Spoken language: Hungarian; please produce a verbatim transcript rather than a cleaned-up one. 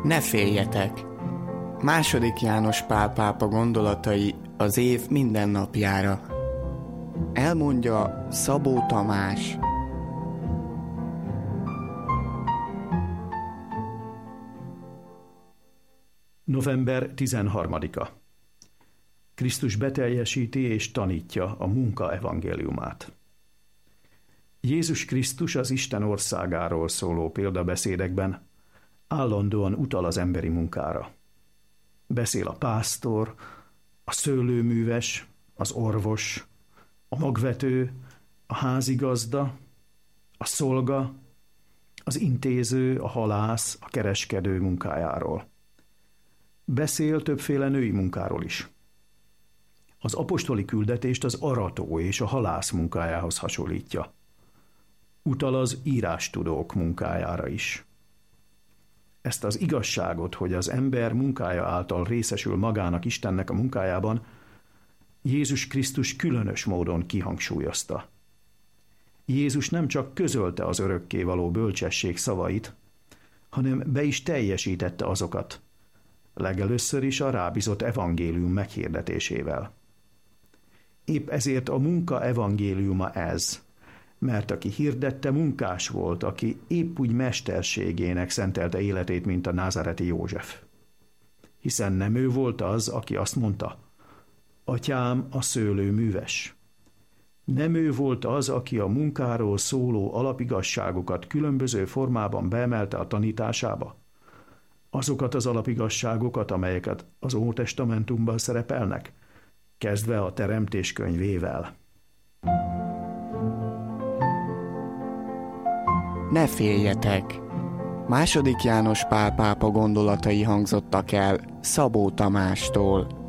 Ne féljetek! Második János Pál pápa gondolatai az év minden napjára. Elmondja Szabó Tamás. november tizenharmadika. Krisztus beteljesíti és tanítja a munka evangéliumát. Jézus Krisztus az Isten országáról szóló példabeszédekben állandóan utal az emberi munkára. Beszél a pásztor, a szőlőműves, az orvos, a magvető, a házigazda, a szolga, az intéző, a halász, a kereskedő munkájáról. Beszél többféle női munkáról is. Az apostoli küldetést az arató és a halász munkájához hasonlítja. Utal az írástudók munkájára is. Ezt az igazságot, hogy az ember munkája által részesül magának Istennek a munkájában, Jézus Krisztus különös módon kihangsúlyozta. Jézus nem csak közölte az örökkévaló bölcsesség szavait, hanem be is teljesítette azokat, legelőször is a rábízott evangélium meghirdetésével. Épp ezért a munka evangéliuma ez, mert aki hirdette, munkás volt, aki épp úgy mesterségének szentelte életét, mint a názáreti József. Hiszen nem ő volt az, aki azt mondta, Atyám a szőlőműves. Nem ő volt az, aki a munkáról szóló alapigasságokat különböző formában beemelte a tanításába. Azokat az alapigasságokat, amelyeket az Ótestamentumban szerepelnek, kezdve a Teremtés könyvével. Ne féljetek! Második János Pál pápa gondolatai hangzottak el Szabó Tamástól.